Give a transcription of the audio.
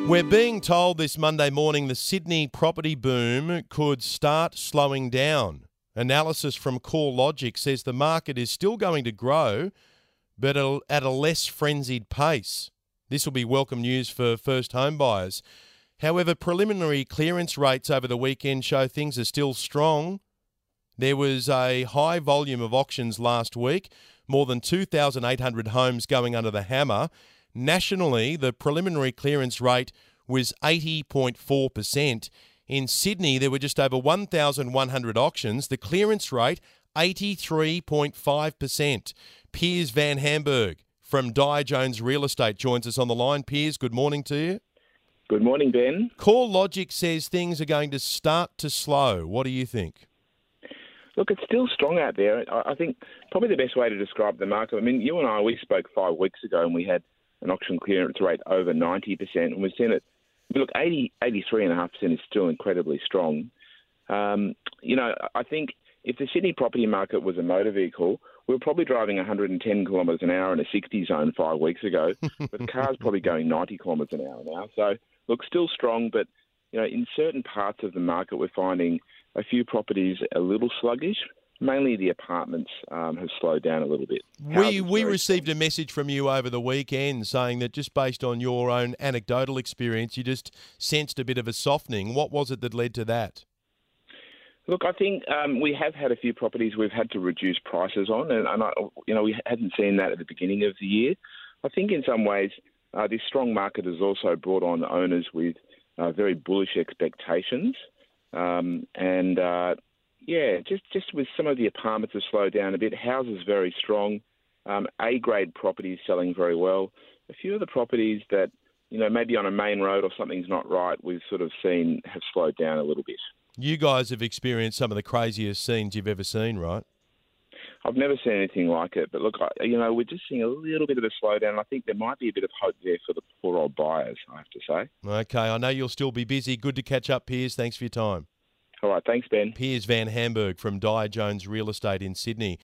We're being told this Monday morning the Sydney property boom could start slowing down. Analysis from CoreLogic says the market is still going to grow, but at a less frenzied pace. This will be welcome news for first home buyers. However, preliminary clearance rates over the weekend show things are still strong. There was a high volume of auctions last week, more than 2,800 homes going under the hammer. Nationally, the preliminary clearance rate was 80.4%. In Sydney, there were just over 1,100 auctions. The clearance rate, 83.5%. Piers Van Hamburg from Dyer Jones Real Estate joins us on the line. Piers, good morning to you. Good morning, Ben. CoreLogic says things are going to start to slow. What do you think? Look, it's still strong out there. I think probably the best way to describe the market, I mean, you and I, we spoke 5 weeks ago and we had an auction clearance rate over 90%, and we've seen it. Look, 83.5% is still incredibly strong. I think if the Sydney property market was a motor vehicle, we were probably driving 110 kilometres an hour in a 60 zone 5 weeks ago, but the car's probably going 90 kilometres an hour now. So, look, still strong, but in certain parts of the market, we're finding a few properties a little sluggish. Mainly the apartments have slowed down a little bit. We received a message from you over the weekend saying that just based on your own anecdotal experience, you just sensed a bit of a softening. What was it that led to that? Look, I think we have had a few properties we've had to reduce prices on, and we hadn't seen that at the beginning of the year. I think in some ways this strong market has also brought on owners with very bullish expectations, just with some of the apartments have slowed down a bit. Houses very strong. A-grade properties selling very well. A few of the properties that, maybe on a main road or something's not right, we've sort of seen have slowed down a little bit. You guys have experienced some of the craziest scenes you've ever seen, right? I've never seen anything like it. But look, we're just seeing a little bit of a slowdown. And I think there might be a bit of hope there for the poor old buyers, I have to say. Okay, I know you'll still be busy. Good to catch up, Piers. Thanks for your time. All right, thanks, Ben. Piers Van Hamburg from Dyer Jones Real Estate in Sydney.